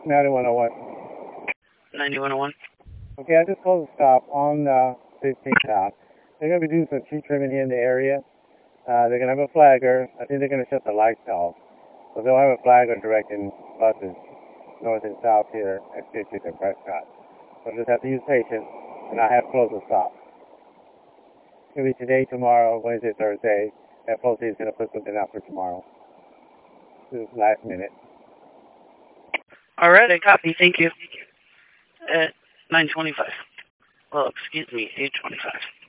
9101. 9101. Okay, I just closed a stop on 15th South. They're going to be doing some tree trimming here in the area. They're going to have a flagger. I think they're going to shut the lights off. So they'll have a flagger directing buses north and south here at 50th and Prescott. So just have to use patience, and I have closed the stop. It'll be today, tomorrow, Wednesday, Thursday. That FOC is going to put something out for tomorrow. This is last minute. All right, I copy. Thank you. At 9:25. Well, excuse me, 8:25.